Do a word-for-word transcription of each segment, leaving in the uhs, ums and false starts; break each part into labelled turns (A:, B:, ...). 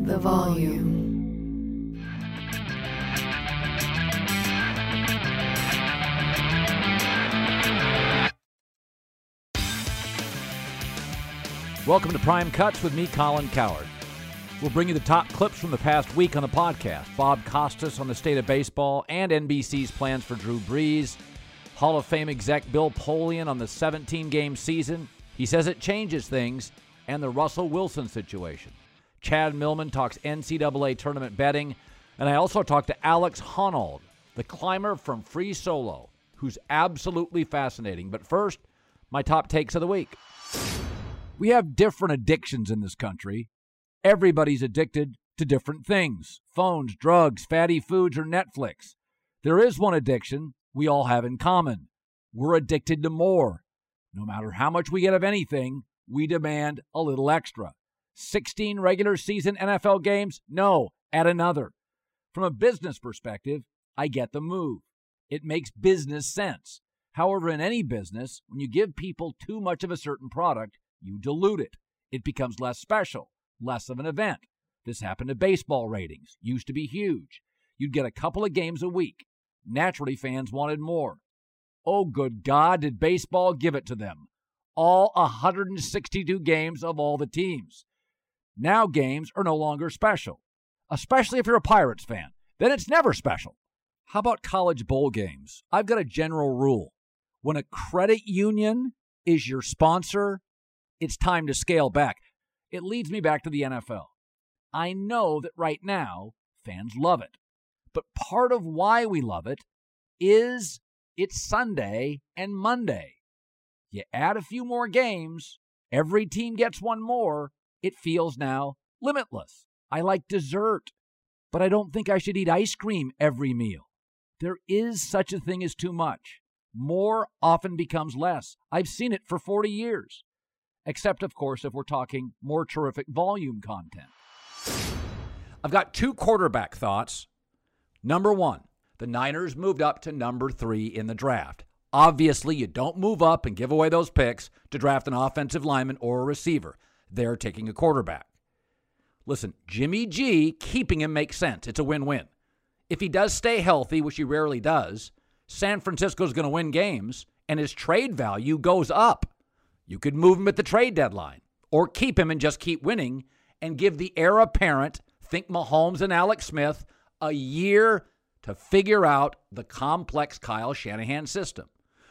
A: the volume.
B: Welcome to Prime Cuts with me, Colin Cowherd. We'll bring you the top clips from the past week on the podcast. Bob Costas on the state of baseball and N B C's plans for Drew Brees. Hall of Fame exec Bill Polian on the seventeen-game season. He says it changes things. And the Russell Wilson situation. Chad Millman talks N C double A tournament betting. And I also talked to Alex Honnold, the climber from Free Solo, who's absolutely fascinating. But first, my top takes of the week. We have different addictions in this country. Everybody's addicted to different things. Phones, drugs, fatty foods, or Netflix. There is one addiction we all have in common. We're addicted to more. No matter how much we get of anything, we demand a little extra. sixteen regular season N F L games? No, add another. From a business perspective, I get the move. It makes business sense. However, in any business, when you give people too much of a certain product, you dilute it. It becomes less special, less of an event. This happened to baseball ratings. Used to be huge. You'd get a couple of games a week. Naturally, fans wanted more. Oh, good God, did baseball give it to them? All one hundred sixty-two games of all the teams. Now games are no longer special, especially if you're a Pirates fan. Then it's never special. How about college bowl games? I've got a general rule. When a credit union is your sponsor, it's time to scale back. It leads me back to the N F L. I know that right now, fans love it. But part of why we love it is it's Sunday and Monday. You add a few more games, every team gets one more, it feels now limitless. I like dessert, but I don't think I should eat ice cream every meal. There is such a thing as too much. More often becomes less. I've seen it for forty years. Except, of course, if we're talking more terrific volume content. I've got two quarterback thoughts. Number one, the Niners moved up to number three in the draft. Obviously, you don't move up and give away those picks to draft an offensive lineman or a receiver. They're taking a quarterback. Listen, Jimmy G, keeping him makes sense. It's a win-win. If he does stay healthy, which he rarely does, San Francisco's going to win games, and his trade value goes up. You could move him at the trade deadline or keep him and just keep winning and give the heir apparent, think Mahomes and Alex Smith, a year to figure out the complex Kyle Shanahan system.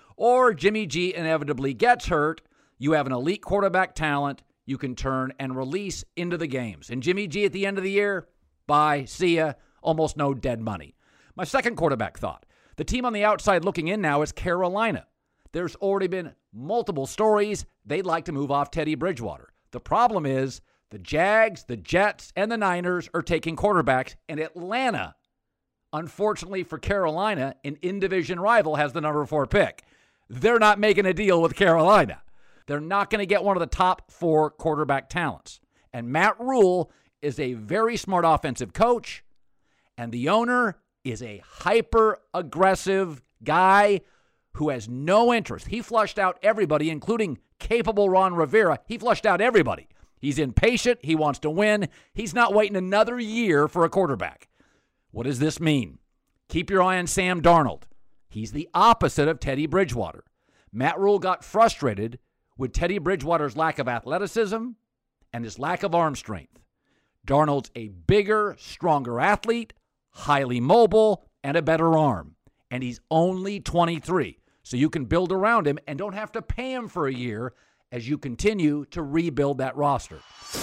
B: Or Jimmy G inevitably gets hurt. You have an elite quarterback talent you can turn and release into the games. And Jimmy G at the end of the year, bye, see ya, almost no dead money. My second quarterback thought, the team on the outside looking in now is Carolina. There's already been multiple stories they'd like to move off Teddy Bridgewater. The problem is the Jags, the Jets, and the Niners are taking quarterbacks, and Atlanta, unfortunately for Carolina, an in-division rival, has the number four pick. They're not making a deal with Carolina. They're not going to get one of the top four quarterback talents. And Matt Rule is a very smart offensive coach, and the owner is a hyper-aggressive guy who has no interest. He flushed out everybody, including capable Ron Rivera. He flushed out everybody. He's impatient. He wants to win. He's not waiting another year for a quarterback. What does this mean? Keep your eye on Sam Darnold. He's the opposite of Teddy Bridgewater. Matt Rule got frustrated with Teddy Bridgewater's lack of athleticism and his lack of arm strength. Darnold's a bigger, stronger athlete, highly mobile, and a better arm. And he's only twenty-three. So you can build around him and don't have to pay him for a year as you continue to rebuild that roster.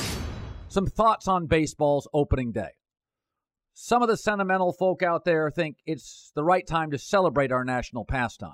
B: Some thoughts on baseball's opening day. Some of the sentimental folk out there think it's the right time to celebrate our national pastime.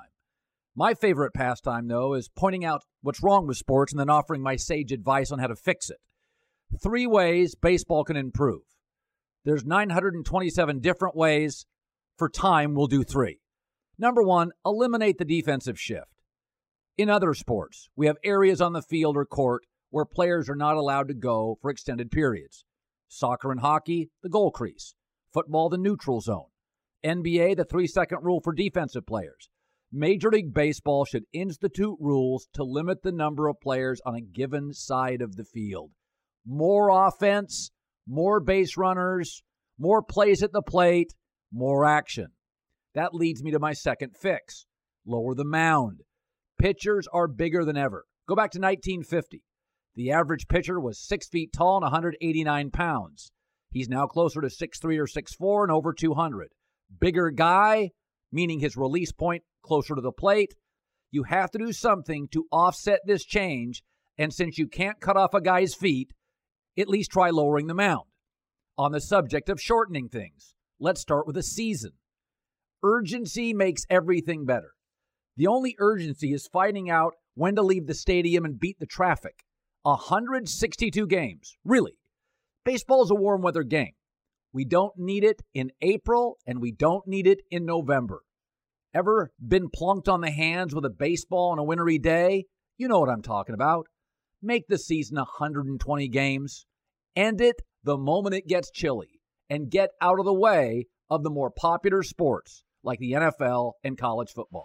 B: My favorite pastime, though, is pointing out what's wrong with sports and then offering my sage advice on how to fix it. Three ways baseball can improve. There's nine hundred twenty-seven different ways. For time, we'll do three. Number one, eliminate the defensive shift. In other sports, we have areas on the field or court where players are not allowed to go for extended periods. Soccer and hockey, the goal crease. Football, the neutral zone. N B A, the three-second rule for defensive players. Major League Baseball should institute rules to limit the number of players on a given side of the field. More offense, more base runners, more plays at the plate, more action. That leads me to my second fix. Lower the mound. Pitchers are bigger than ever. Go back to nineteen fifty. The average pitcher was six feet tall and one hundred eighty-nine pounds. He's now closer to six three or six four and over two hundred. Bigger guy, meaning his release point closer to the plate. You have to do something to offset this change, and since you can't cut off a guy's feet, at least try lowering the mound. On the subject of shortening things, let's start with a season. Urgency makes everything better. The only urgency is finding out when to leave the stadium and beat the traffic. one hundred sixty-two games. Really. Baseball is a warm weather game. We don't need it in April, and we don't need it in November. Ever been plunked on the hands with a baseball on a wintry day? You know what I'm talking about. Make the season one hundred twenty games. End it the moment it gets chilly. And get out of the way of the more popular sports like the N F L and college football.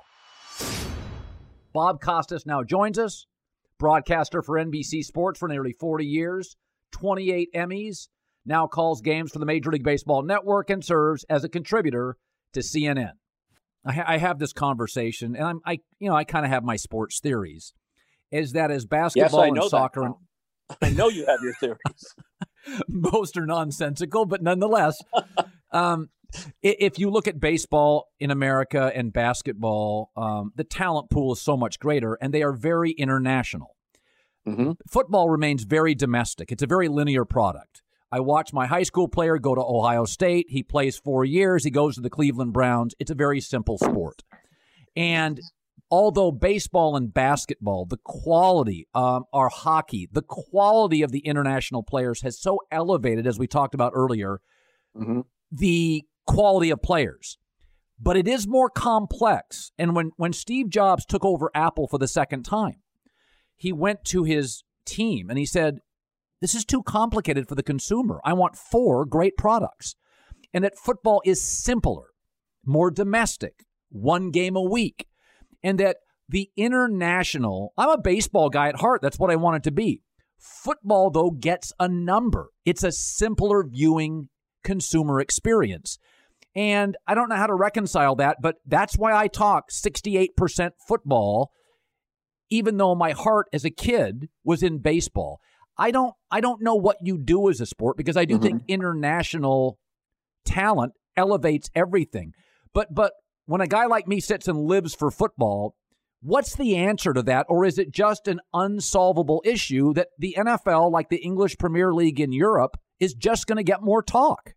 B: Bob Costas now joins us. Broadcaster for N B C Sports for nearly forty years, twenty-eight Emmys, now calls games for the Major League Baseball Network and serves as a contributor to C N N. I, ha- I have this conversation, and I'm, I, you know, I kind of have my sports theories. Is that as basketball
A: yes, I know
B: and soccer,
A: that, and I know you have your theories.
B: Most are nonsensical, but nonetheless, um, if you look at baseball in America and basketball, um, the talent pool is so much greater, and they are very international.
A: Mm-hmm.
B: Football remains very domestic. It's a very linear product. I watch my high school player go to Ohio State. He plays four years. He goes to the Cleveland Browns. It's a very simple sport. And although baseball and basketball, the quality, um, our hockey, the quality of the international players has so elevated, as we talked about earlier,
A: mm-hmm.
B: the quality of players. But it is more complex. And when, when Steve Jobs took over Apple for the second time, he went to his team and he said, this is too complicated for the consumer. I want four great products. And that football is simpler, more domestic, one game a week. And that the international, I'm a baseball guy at heart. That's what I want it to be. Football, though, gets a number. It's a simpler viewing consumer experience. And I don't know how to reconcile that, but that's why I talk sixty-eight percent football, even though my heart as a kid was in baseball. I don't I don't know what you do as a sport, because I do mm-hmm. think international talent elevates everything. But but when a guy like me sits and lives for football, what's the answer to that? Or is it just an unsolvable issue that the N F L, like the English Premier League in Europe, is just going to get more talk?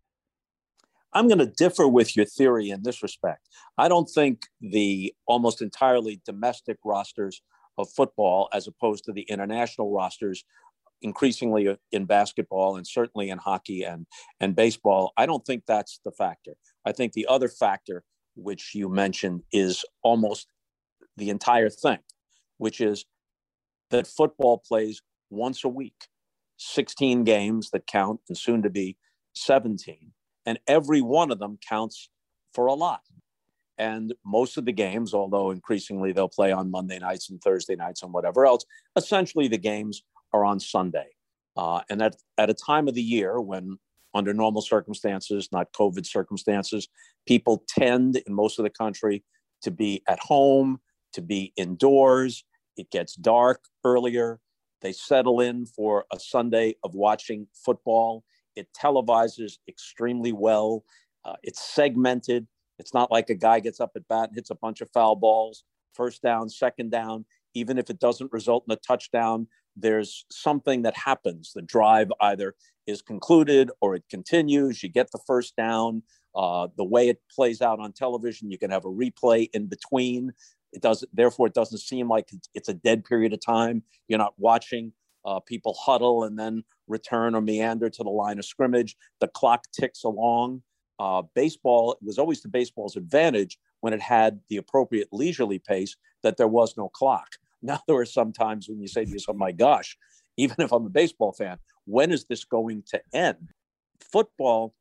A: I'm going to differ with your theory in this respect. I don't think the almost entirely domestic rosters of football, as opposed to the international rosters, increasingly in basketball and certainly in hockey and, and baseball, I don't think that's the factor. I think the other factor, which you mentioned, is almost the entire thing, which is that football plays once a week, sixteen games that count, and soon to be seventeen. And every one of them counts for a lot. And most of the games, although increasingly they'll play on Monday nights and Thursday nights and whatever else, essentially the games are on Sunday. Uh, and at, at a time of the year when, under normal circumstances, not COVID circumstances, people tend in most of the country to be at home, to be indoors. It gets dark earlier. They settle in for a Sunday of watching football. It televises extremely well. Uh, it's segmented. It's not like a guy gets up at bat and hits a bunch of foul balls, first down, second down. Even if it doesn't result in a touchdown, there's something that happens. The drive either is concluded or it continues. You get the first down. Uh, the way it plays out on television, you can have a replay in between. It doesn't, therefore, it doesn't seem like it's a dead period of time. You're not watching uh, people huddle and then return or meander to the line of scrimmage. The clock ticks along. Uh, baseball, it was always to baseball's advantage when it had the appropriate leisurely pace that there was no clock. Now, there are some times when you say to yourself, my gosh, even if I'm a baseball fan, when is this going to end? Football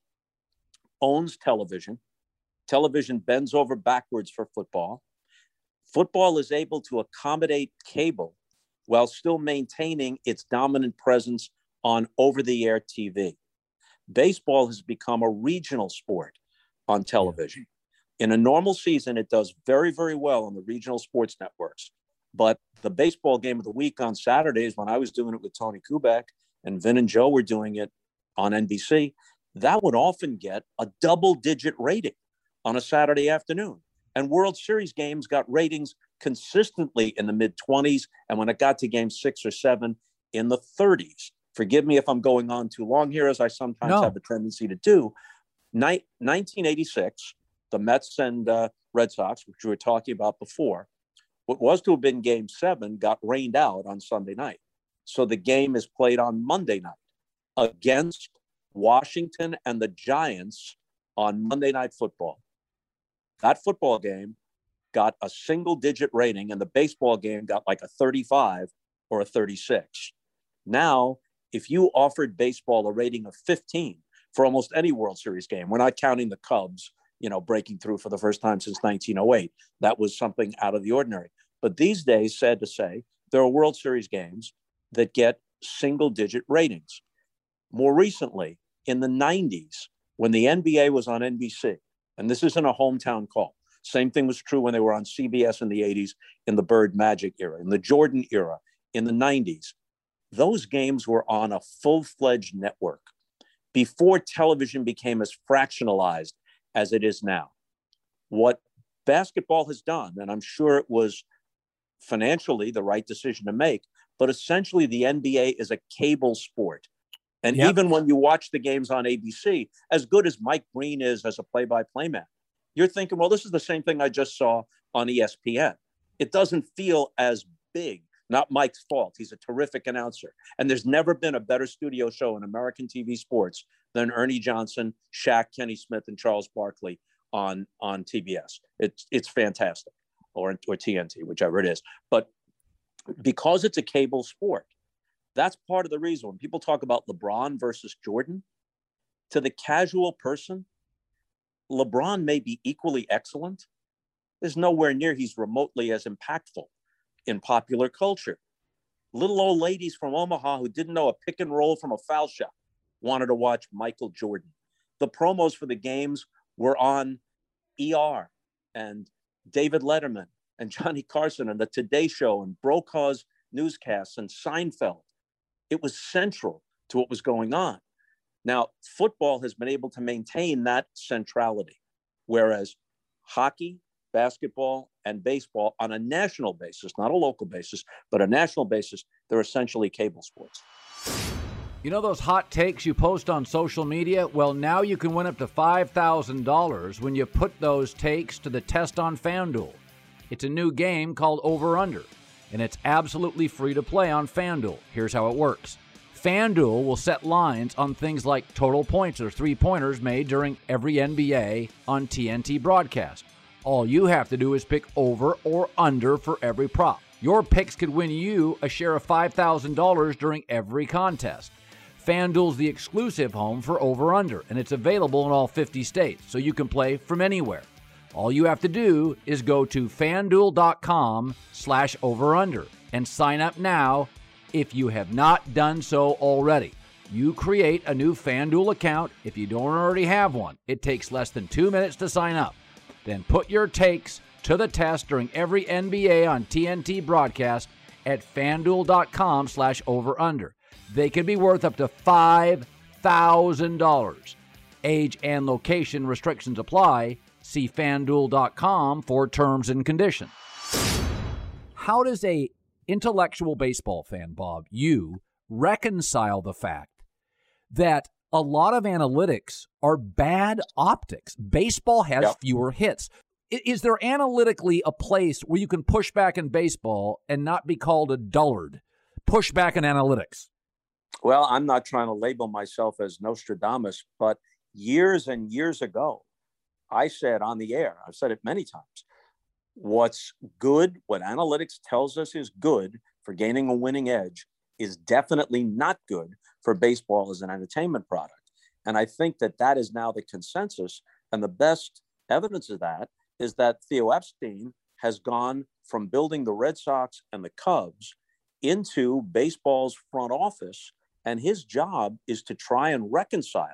A: owns television. Television bends over backwards for football. Football is able to accommodate cable while still maintaining its dominant presence on over-the-air T V. Baseball has become a regional sport on television. In a normal season, it does very, very well on the regional sports networks. But the baseball game of the week on Saturdays, when I was doing it with Tony Kubek and Vin and Joe were doing it on N B C, that would often get a double-digit rating on a Saturday afternoon. And World Series games got ratings consistently in the mid-twenties, and when it got to game six or seven, in the thirties. Forgive me if I'm going on too long here, as I sometimes no. have a tendency to do. Ni- nineteen eighty-six, the Mets and uh, Red Sox, which we were talking about before, what was to have been game seven got rained out on Sunday night. So the game is played on Monday night against Washington and the Giants on Monday Night Football. That football game got a single digit rating, and the baseball game got like a thirty-five or a thirty-six. Now, if you offered baseball a rating of fifteen for almost any World Series game, we're not counting the Cubs, you know, breaking through for the first time since nineteen oh eight. That was something out of the ordinary. But these days, sad to say, there are World Series games that get single digit ratings. More recently, in the nineties, when the N B A was on N B C, and this isn't a hometown call, same thing was true when they were on C B S in the eighties, in the Bird Magic era, in the Jordan era, in the nineties, those games were on a full-fledged network before television became as fractionalized as it is now. What basketball has done, and I'm sure it was financially the right decision to make, but essentially the N B A is a cable sport. And yep. even when you watch the games on A B C, as good as Mike Breen is as a play-by-play man, you're thinking, well, this is the same thing I just saw on E S P N. It doesn't feel as big. Not Mike's fault. He's a terrific announcer. And there's never been a better studio show in American T V sports than Ernie Johnson, Shaq, Kenny Smith, and Charles Barkley on, on T B S. It's, it's fantastic, or, or T N T, whichever it is. But because it's a cable sport, that's part of the reason when people talk about LeBron versus Jordan, to the casual person, LeBron may be equally excellent. There's nowhere near he's remotely as impactful in popular culture. Little old ladies from Omaha who didn't know a pick and roll from a foul shot wanted to watch Michael Jordan. The promos for the games were on E R and David Letterman and Johnny Carson and the Today Show and Brokaw's newscasts and Seinfeld. It was central to what was going on. Now, football has been able to maintain that centrality, whereas hockey, basketball, and baseball on a national basis, not a local basis, but a national basis, they're essentially cable sports.
B: You know those hot takes you post on social media? Well, now you can win up to five thousand dollars when you put those takes to the test on FanDuel. It's a new game called Over Under, and it's absolutely free to play on FanDuel. Here's how it works. FanDuel will set lines on things like total points or three-pointers made during every N B A on T N T broadcast. All you have to do is pick over or under for every prop. Your picks could win you a share of five thousand dollars during every contest. FanDuel's the exclusive home for Over Under, and it's available in all fifty states, so you can play from anywhere. All you have to do is go to FanDuel.com slash over under and sign up now if you have not done so already. You create a new FanDuel account if you don't already have one. It takes less than two minutes to sign up. Then put your takes to the test during every N B A on T N T broadcast at FanDuel.com slash over under. They can be worth up to five thousand dollars. Age and location restrictions apply. See FanDuel dot com for terms and conditions. How does a intellectual baseball fan, Bob, you reconcile the fact that a lot of analytics are bad optics? Baseball has yep. fewer hits. Is there analytically a place where you can push back in baseball and not be called a dullard? Push back in analytics.
A: Well, I'm not trying to label myself as Nostradamus, but years and years ago, I said on the air, I've said it many times, what's good, what analytics tells us is good for gaining a winning edge is definitely not good for baseball as an entertainment product. And I think that that is now the consensus. And the best evidence of that is that Theo Epstein has gone from building the Red Sox and the Cubs into baseball's front office. And his job is to try and reconcile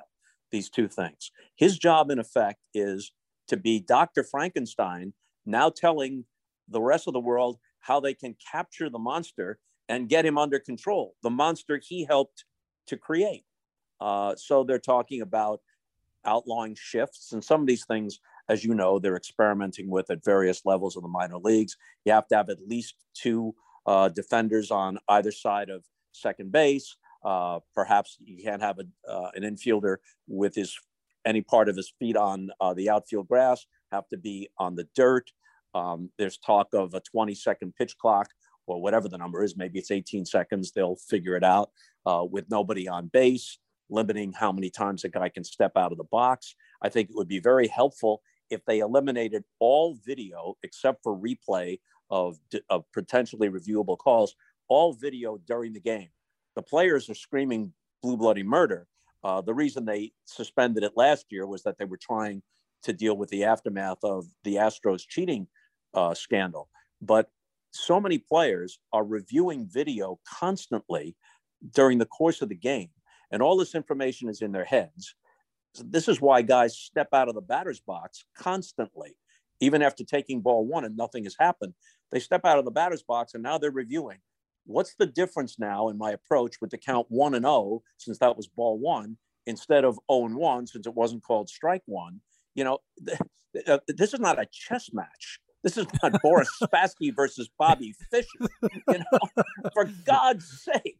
A: these two things. His job, in effect, is to be Doctor Frankenstein, now telling the rest of the world how they can capture the monster and get him under control, the monster he helped to create. Uh, so they're talking about outlawing shifts, and some of these things, as you know, they're experimenting with at various levels of the minor leagues. You have to have at least two uh, defenders on either side of second base. Uh, perhaps you can't have a, uh, an infielder with his any part of his feet on uh, the outfield grass, have to be on the dirt. Um, there's talk of a twenty second pitch clock, or whatever the number is. Maybe it's eighteen seconds. They'll figure it out uh, with nobody on base, limiting how many times a guy can step out of the box. I think it would be very helpful if they eliminated all video except for replay of, of potentially reviewable calls, all video during the game. The players are screaming blue bloody murder. Uh, the reason they suspended it last year was that they were trying to deal with the aftermath of the Astros cheating uh, scandal. But so many players are reviewing video constantly during the course of the game, and all this information is in their heads. This is why guys step out of the batter's box constantly, even after taking ball one and nothing has happened. They step out of the batter's box and now they're reviewing. What's the difference now in my approach with the count one and oh, since that was ball one, instead of oh and one, since it wasn't called strike one? You know, th- th- this is not a chess match. This is not Boris Spassky versus Bobby Fischer. You know, for God's sake,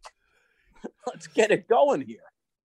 A: let's get it going here.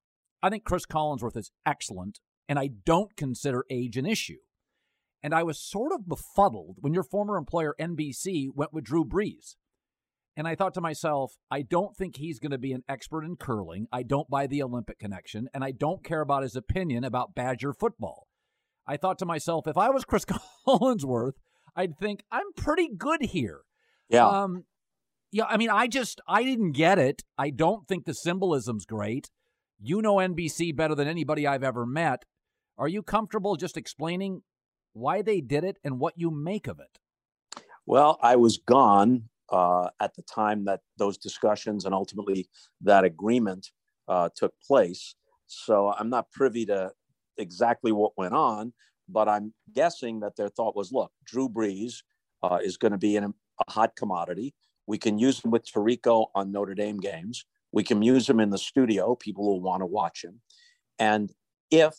B: I think Chris Collinsworth is excellent, and I don't consider age an issue. And I was sort of befuddled when your former employer, N B C, went with Drew Brees. And I thought to myself, I don't think he's going to be an expert in curling. I don't buy the Olympic connection, and I don't care about his opinion about Badger football. I thought to myself, if I was Chris Collinsworth, I'd think I'm pretty good here.
A: Yeah.
B: Um, yeah. I mean, I just, I didn't get it. I don't think the symbolism's great. You know N B C better than anybody I've ever met. Are you comfortable just explaining why they did it and what you make of it?
A: Well, I was gone uh, at the time that those discussions and ultimately that agreement uh, took place. So I'm not privy to exactly what went on, but I'm guessing that their thought was, look, Drew Brees uh, is going to be in a, a hot commodity. We can use him with Tirico on Notre Dame games. We can use him in the studio. People will want to watch him. And if,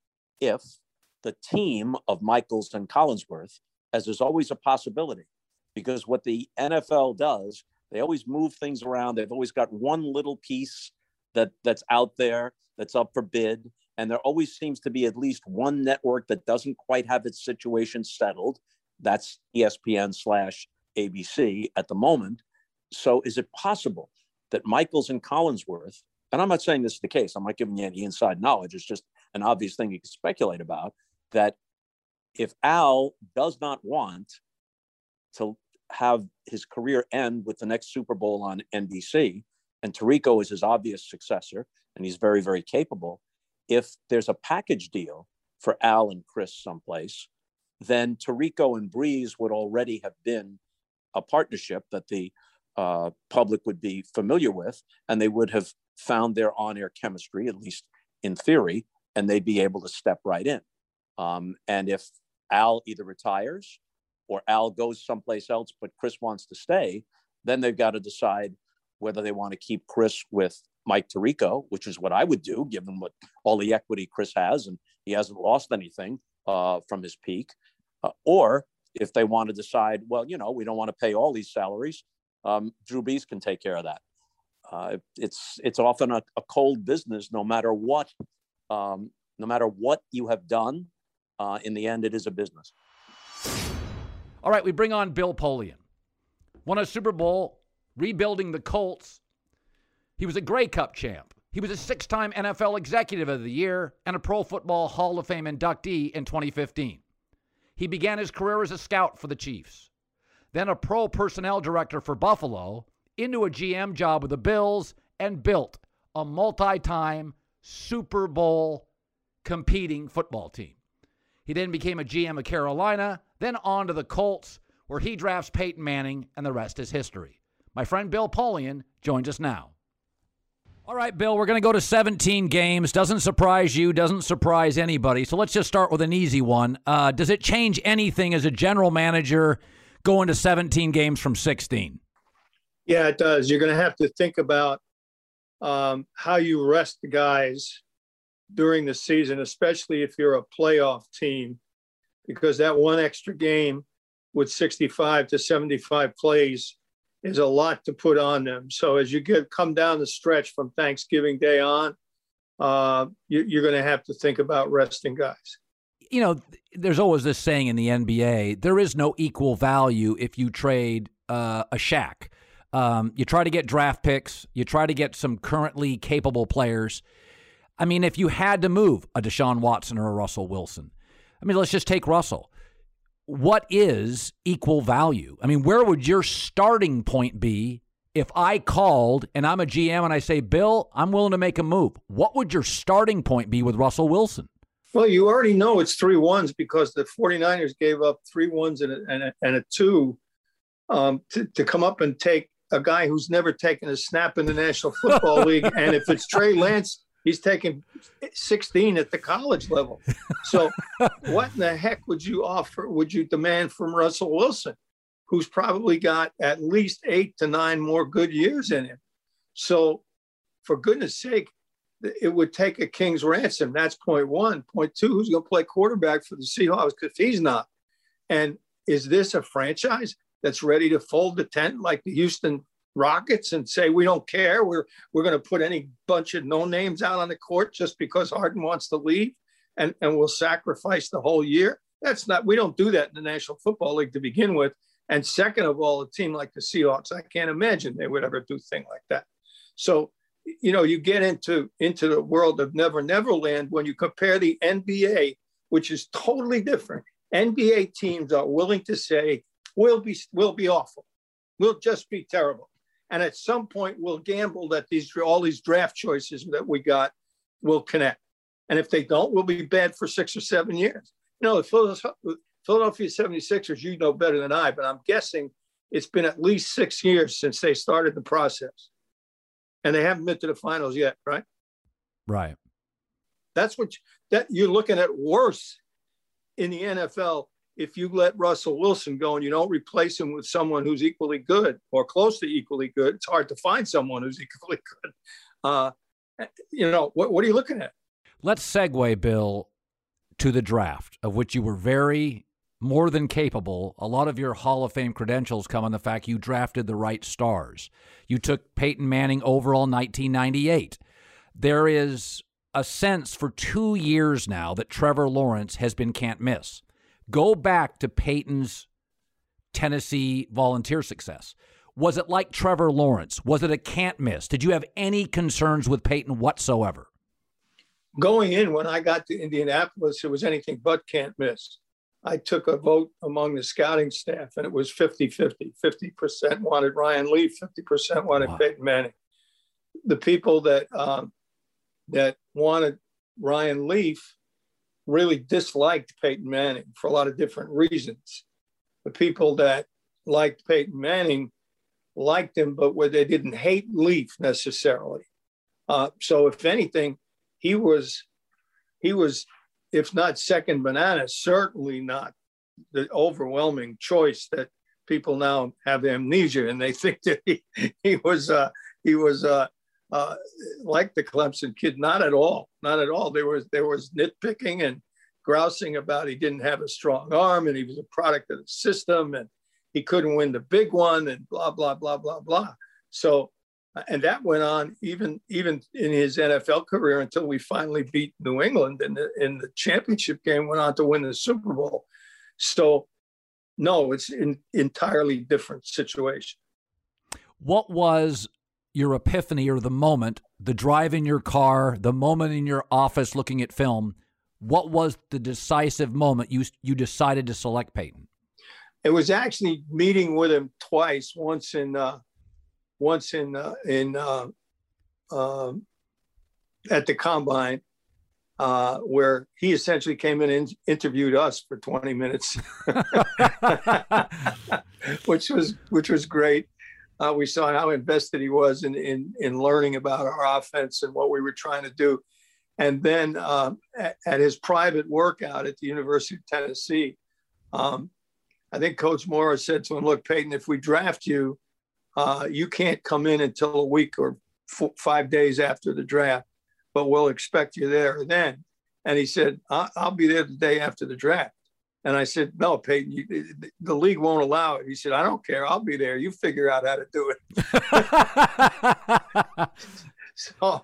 A: if the team of Michaels and Collinsworth, as there's always a possibility, because what the N F L does, they always move things around. They've always got one little piece that that's out there that's up for bid. And there always seems to be at least one network that doesn't quite have its situation settled. That's E S P N slash A B C at the moment. So is it possible that Michaels and Collinsworth, and I'm not saying this is the case, I'm not giving you any inside knowledge, it's just an obvious thing you can speculate about, that if Al does not want to have his career end with the next Super Bowl on N B C, and Tirico is his obvious successor, and he's very, very capable, if there's a package deal for Al and Chris someplace, then Tirico and Brees would already have been a partnership that the uh, public would be familiar with, and they would have found their on-air chemistry, at least in theory, and they'd be able to step right in. Um, and if Al either retires or Al goes someplace else, but Chris wants to stay, then they've got to decide whether they want to keep Chris with Mike Tirico, which is what I would do, given what all the equity Chris has, and he hasn't lost anything uh, from his peak. Uh, or if they want to decide, well, you know, we don't want to pay all these salaries, um, Drew Brees can take care of that. Uh, it's it's often a, a cold business, no matter what, um, no matter what you have done. Uh, in the end, it is a business.
B: All right, we bring on Bill Polian. Won a Super Bowl, rebuilding the Colts. He was a Grey Cup champ. He was a six-time N F L Executive of the Year and a Pro Football Hall of Fame inductee in twenty fifteen. He began his career as a scout for the Chiefs, then a pro personnel director for Buffalo, into a G M job with the Bills, and built a multi-time Super Bowl competing football team. He then became a G M of Carolina, then on to the Colts, where he drafts Peyton Manning, and the rest is history. My friend Bill Polian joins us now. All right, Bill, we're going to go to seventeen games. Doesn't surprise you, doesn't surprise anybody. So let's just start with an easy one. Uh, does it change anything as a general manager going to seventeen games from sixteen?
C: Yeah, it does. You're going to have to think about um, how you rest the guys during the season, especially if you're a playoff team, because that one extra game with sixty-five to seventy-five plays is a lot to put on them. So as you get come down the stretch from Thanksgiving Day on, uh, you, you're going to have to think about resting guys.
B: You know, there's always this saying in the N B A, there is no equal value if you trade uh, a Shaq. Um, you try to get draft picks. You try to get some currently capable players. I mean, if you had to move a Deshaun Watson or a Russell Wilson, I mean, let's just take Russell. What is equal value? I mean, where would your starting point be if I called and I'm a G M and I say, Bill, I'm willing to make a move? What would your starting point be with Russell Wilson?
C: Well, you already know it's three ones because the 49ers gave up three ones and a, and a, and a two um, to, to come up and take a guy who's never taken a snap in the National Football League. And if it's Trey Lance, he's taking sixteen at the college level. So what in the heck would you offer, would you demand from Russell Wilson, who's probably got at least eight to nine more good years in him? So for goodness sake, it would take a king's ransom. That's point one. Point two, who's going to play quarterback for the Seahawks if he's not? And is this a franchise that's ready to fold the tent like the Houston Rockets and say, we don't care. We're we're going to put any bunch of no names out on the court just because Harden wants to leave and, and we'll sacrifice the whole year? That's not, we don't do that in the National Football League to begin with. And second of all, a team like the Seahawks, I can't imagine they would ever do a thing like that. So, you know, you get into, into the world of Never Never Land when you compare the N B A, which is totally different. N B A teams are willing to say, we'll be, we'll be awful. We'll just be terrible. And at some point, we'll gamble that these all these draft choices that we got will connect. And if they don't, we'll be bad for six or seven years. You know, the Philadelphia seventy-sixers, you know better than I, but I'm guessing it's been at least six years since they started the process. And they haven't been to the finals yet, right?
B: Right.
C: That's what you, that you're looking at worse in the N F L. If you let Russell Wilson go and you don't replace him with someone who's equally good or close to equally good, it's hard to find someone who's equally good. Uh, you know, what, what are you looking at?
B: Let's segue, Bill, to the draft, of which you were very more than capable. A lot of your Hall of Fame credentials come on the fact you drafted the right stars. You took Peyton Manning overall nineteen ninety-eight. There is a sense for two years now that Trevor Lawrence has been can't miss. Go back to Peyton's Tennessee Volunteer success. Was it like Trevor Lawrence? Was it a can't miss? Did you have any concerns with Peyton whatsoever?
C: Going in, when I got to Indianapolis, it was anything but can't miss. I took a vote among the scouting staff, and it was fifty-fifty. fifty percent wanted Ryan Leaf, fifty percent wanted wow. Peyton Manning. The people that um, that wanted Ryan Leaf really disliked Peyton Manning for a lot of different reasons. The people that liked Peyton Manning liked him, but where they didn't hate Leaf necessarily. Uh, so if anything, he was, he was, if not second banana, certainly not the overwhelming choice that people now have amnesia and they think that he, he was, uh, he was uh, uh, like the Clemson kid. Not at all, not at all. There was, there was nitpicking and grousing about he didn't have a strong arm and he was a product of the system and he couldn't win the big one and blah, blah, blah, blah, blah. So, and that went on even, even in his N F L career until we finally beat New England in the, in the championship game, went on to win the Super Bowl. So no, it's an entirely different situation.
B: What was your epiphany or the moment, the drive in your car, the moment in your office looking at film? What was the decisive moment you you decided to select Peyton?
C: It was actually meeting with him twice. Once in uh, once in uh, in uh, uh, at the Combine, uh, where he essentially came in and interviewed us for twenty minutes, which was which was great. Uh, we saw how invested he was in, in, in learning about our offense and what we were trying to do. And then uh, at, at his private workout at the University of Tennessee, um, I think Coach Morris said to him, look, Peyton, if we draft you, uh, you can't come in until a week or f- five days after the draft, but we'll expect you there then. And he said, I- I'll be there the day after the draft. And I said, no, Peyton, you, the league won't allow it. He said, I don't care. I'll be there. You figure out how to do it. So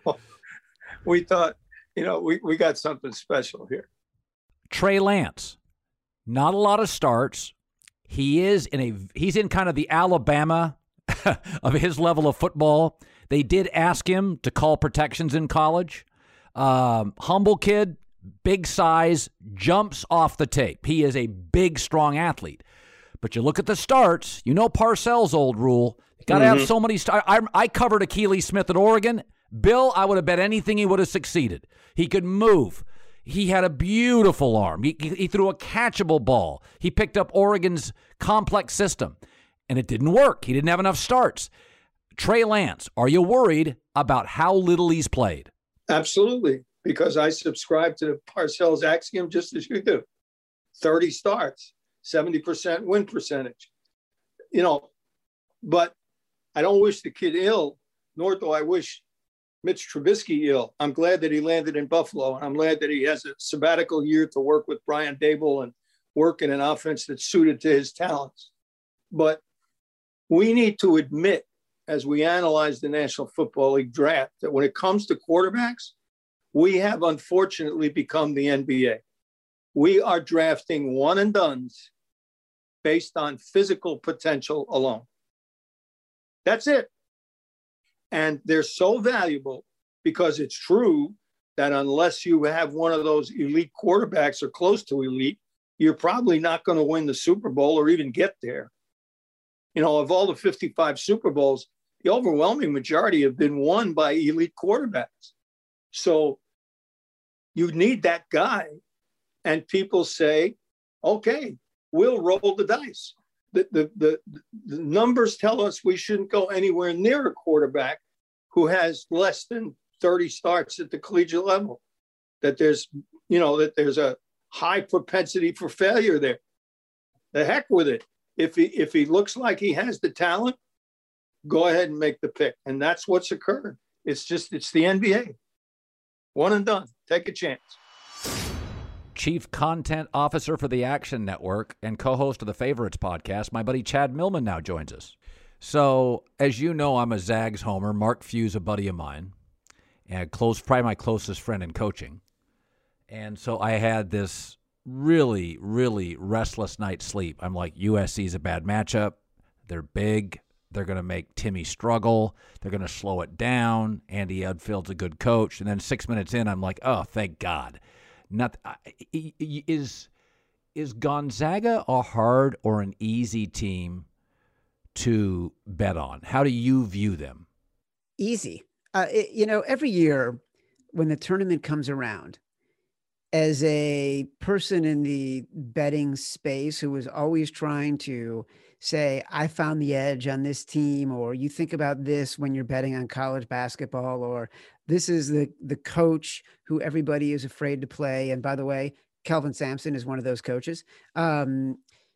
C: we thought, you know, we, we got something special here.
B: Trey Lance, not a lot of starts. He is in a, he's in kind of the Alabama of his level of football. They did ask him to call protections in college. Um, humble kid. Big size, jumps off the tape. He is a big, strong athlete. But you look at the starts, you know Parcells' old rule. Got to mm-hmm. have so many starts. I, I covered Akili Smith at Oregon. Bill, I would have bet anything he would have succeeded. He could move. He had a beautiful arm. He, he threw a catchable ball. He picked up Oregon's complex system, and it didn't work. He didn't have enough starts. Trey Lance, are you worried about how little he's played?
C: Absolutely. Because I subscribe to the Parcells axiom just as you do. thirty starts, seventy percent win percentage. You know, but I don't wish the kid ill, nor do I wish Mitch Trubisky ill. I'm glad that he landed in Buffalo, and I'm glad that he has a sabbatical year to work with Brian Daboll and work in an offense that's suited to his talents. But we need to admit, as we analyze the National Football League draft, that when it comes to quarterbacks, we have unfortunately become the N B A. We are drafting one and dones based on physical potential alone. That's it. And they're so valuable because it's true that unless you have one of those elite quarterbacks or close to elite, you're probably not going to win the Super Bowl or even get there. You know, of all the fifty-five Super Bowls, the overwhelming majority have been won by elite quarterbacks. So you need that guy. And people say, okay, we'll roll the dice. The, the, the, the numbers tell us we shouldn't go anywhere near a quarterback who has less than thirty starts at the collegiate level, that there's, you know, that there's a high propensity for failure there. The heck with it. If he, if he looks like he has the talent, go ahead and make the pick. And that's what's occurred. It's just, it's the N B A. One and done. Take a chance.
B: Chief Content Officer for the Action Network and co-host of the Favorites podcast, my buddy Chad Millman now joins us. So, as you know, I'm a Zags homer. Mark Few's a buddy of mine, and close, probably my closest friend in coaching. And so I had this really, really restless night's sleep. I'm like, U S C's a bad matchup. They're big. They're going to make Timmy struggle. They're going to slow it down. Andy Udfield's a good coach. And then six minutes in, I'm like, oh, thank God. Not is is Gonzaga a hard or an easy team to bet on? How do you view them?
D: Easy. Uh, it, you know, every year when the tournament comes around, as a person in the betting space who was always trying to say, I found the edge on this team, or you think about this when you're betting on college basketball, or this is the, the coach who everybody is afraid to play. And by the way, Kelvin Sampson is one of those coaches. Um,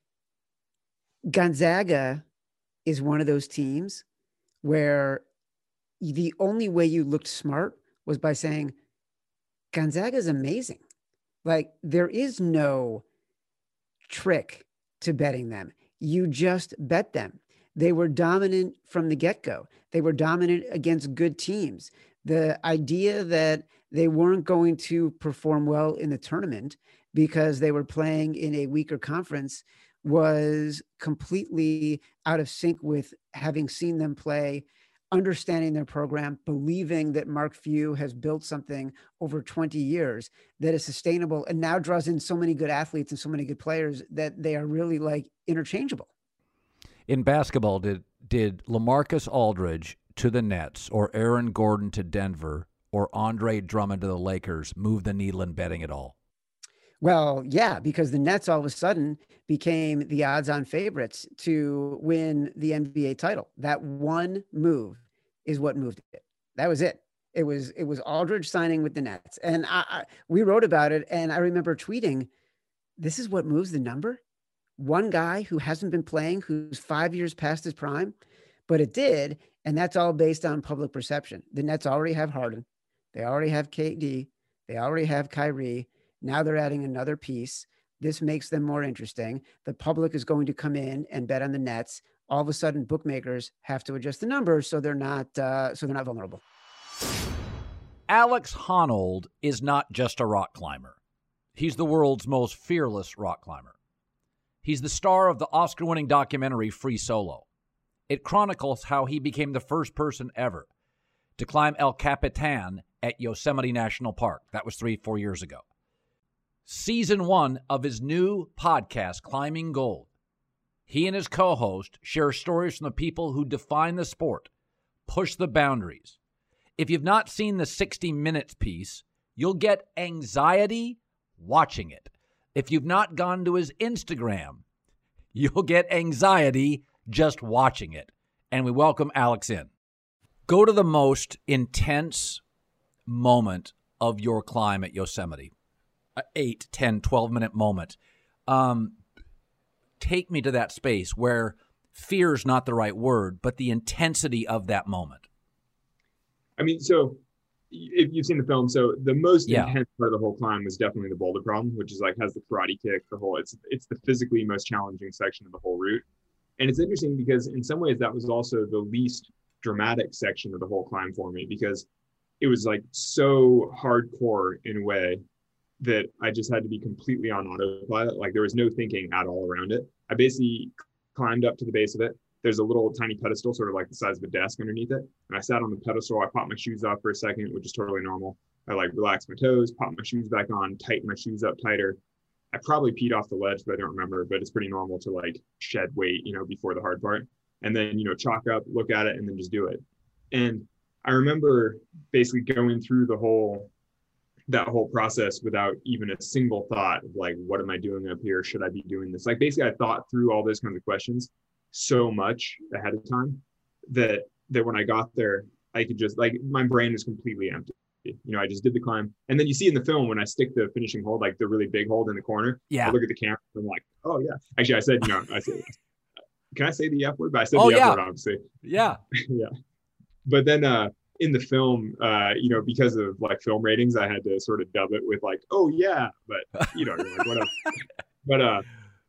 D: Gonzaga is one of those teams where the only way you looked smart was by saying, Gonzaga is amazing. Like, there is no trick to betting them. You just bet them. They were dominant from the get-go. They were dominant against good teams. The idea that they weren't going to perform well in the tournament because they were playing in a weaker conference was completely out of sync with having seen them play, understanding their program, believing that Mark Few has built something over twenty years that is sustainable and now draws in so many good athletes and so many good players that they are really like interchangeable.
B: In basketball, did did LaMarcus Aldridge to the Nets or Aaron Gordon to Denver or Andre Drummond to the Lakers move the needle in betting at all?
D: Well, yeah, because the Nets all of a sudden became the odds-on favorites to win the N B A title. That one move is what moved it. That was it. It was it was Aldridge signing with the Nets, and I, I we wrote about it. And I remember tweeting, "This is what moves the number." One guy who hasn't been playing, who's five years past his prime, but it did, and that's all based on public perception. The Nets already have Harden, they already have K D, they already have Kyrie. Now they're adding another piece. This makes them more interesting. The public is going to come in and bet on the Nets. All of a sudden, bookmakers have to adjust the numbers so they're not uh, so they're not vulnerable.
B: Alex Honnold is not just a rock climber. He's the world's most fearless rock climber. He's the star of the Oscar-winning documentary Free Solo. It chronicles how he became the first person ever to climb El Capitan at Yosemite National Park. That was three, four years ago. Season one of his new podcast, Climbing Gold. He and his co-host share stories from the people who define the sport, push the boundaries. If you've not seen the sixty minutes piece, you'll get anxiety watching it. If you've not gone to his Instagram, you'll get anxiety just watching it. And we welcome Alex in. Go to the most intense moment of your climb at Yosemite. A eight, ten, twelve-minute moment. Um, take me to that space where fear is not the right word, but the intensity of that moment.
E: I mean, so if you've seen the film, so the most
B: yeah.
E: intense part of the whole climb was definitely the boulder problem, which is like has the karate kick, the whole, it's it's the physically most challenging section of the whole route. And it's interesting because in some ways that was also the least dramatic section of the whole climb for me, because it was like so hardcore in a way that I just had to be completely on autopilot. Like there was no thinking at all around it. I basically climbed up to the base of it. There's a little tiny pedestal, sort of like the size of a desk underneath it. And I sat on the pedestal. I popped my shoes off for a second, which is totally normal. I like relaxed my toes, popped my shoes back on, tightened my shoes up tighter. I probably peed off the ledge, but I don't remember, but it's pretty normal to like shed weight, you know, before the hard part. And then, you know, chalk up, look at it, and then just do it. And I remember basically going through the whole, that whole process without even a single thought of like, what am I doing up here? Should I be doing this? Like basically I thought through all those kinds of questions so much ahead of time that, that when I got there, I could just like, my brain was completely empty. You know, I just did the climb. And then you see in the film, when I stick the finishing hold, like the really big hold in the corner,
B: yeah.
E: I look at the camera and I'm like, oh yeah. Actually, I said, you know, I said, can I say the F word? But I said
B: oh,
E: the
B: yeah.
E: F word, obviously.
B: Yeah.
E: yeah. But then, uh, in the film, uh, you know, because of like film ratings, I had to sort of dub it with like, oh yeah, but you know, like, whatever. but, uh,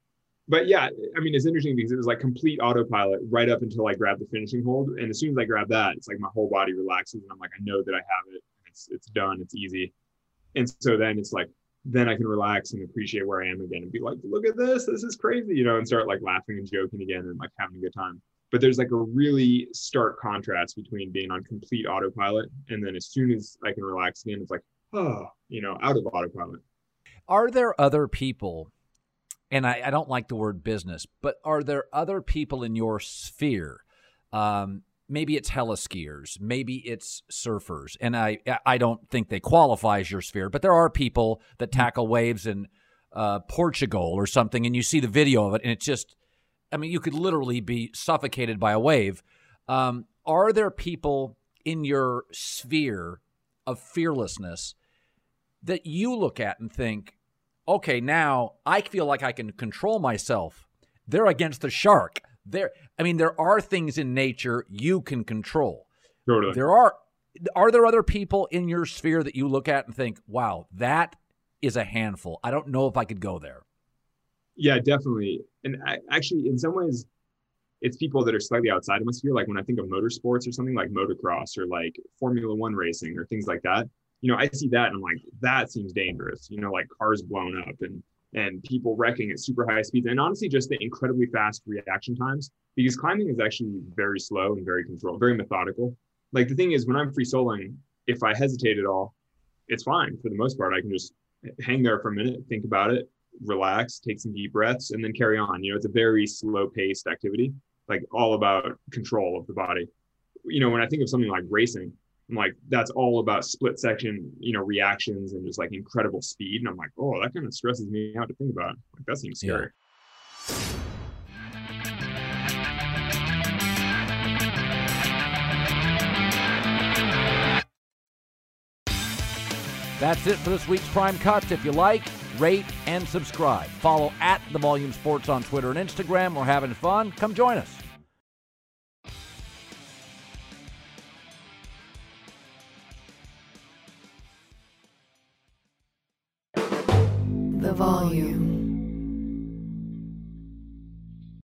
E: but yeah, I mean, it's interesting because it was like complete autopilot right up until I grabbed the finishing hold. And as soon as I grab that, it's like my whole body relaxes and I'm like, I know that I have it. It's, it's done. It's easy. And so then it's like, then I can relax and appreciate where I am again and be like, look at this, this is crazy, you know, and start like laughing and joking again and like having a good time. But there's like a really stark contrast between being on complete autopilot and then as soon as I can relax again, it's like, oh, you know, out of autopilot.
B: Are there other people, and I, I don't like the word business, but are there other people in your sphere? Um, maybe it's heliskiers, maybe it's surfers, and I I don't think they qualify as your sphere, but there are people that tackle waves in uh, Portugal or something, and you see the video of it, and it's just, I mean, you could literally be suffocated by a wave. Um, are there people in your sphere of fearlessness that you look at and think, okay, now I feel like I can control myself? They're against the shark. There, I mean, there are things in nature you can control.
E: Totally.
B: There are, are there other people in your sphere that you look at and think, wow, that is a handful. I don't know if I could go there.
E: Yeah, definitely. And I, actually, in some ways, it's people that are slightly outside of my sphere. Like when I think of motorsports or something like motocross or like Formula One racing or things like that, you know, I see that and I'm like, that seems dangerous, you know, like cars blown up and and people wrecking at super high speeds. And honestly, just the incredibly fast reaction times, because climbing is actually very slow and very controlled, very methodical. Like the thing is, when I'm free soloing, if I hesitate at all, it's fine. For the most part, I can just hang there for a minute, think about it, relax, take some deep breaths, and then carry on. You know, it's a very slow paced activity, like all about control of the body. You know, when I think of something like racing, I'm like, that's all about split section, you know, reactions and just like incredible speed. And I'm like, oh, that kind of stresses me out to think about. Like, that seems scary.
B: Yeah. That's it for this week's Prime Cuts. If you like, rate, and subscribe. Follow at The Volume Sports on Twitter and Instagram. We're having fun. Come join us.
F: The Volume.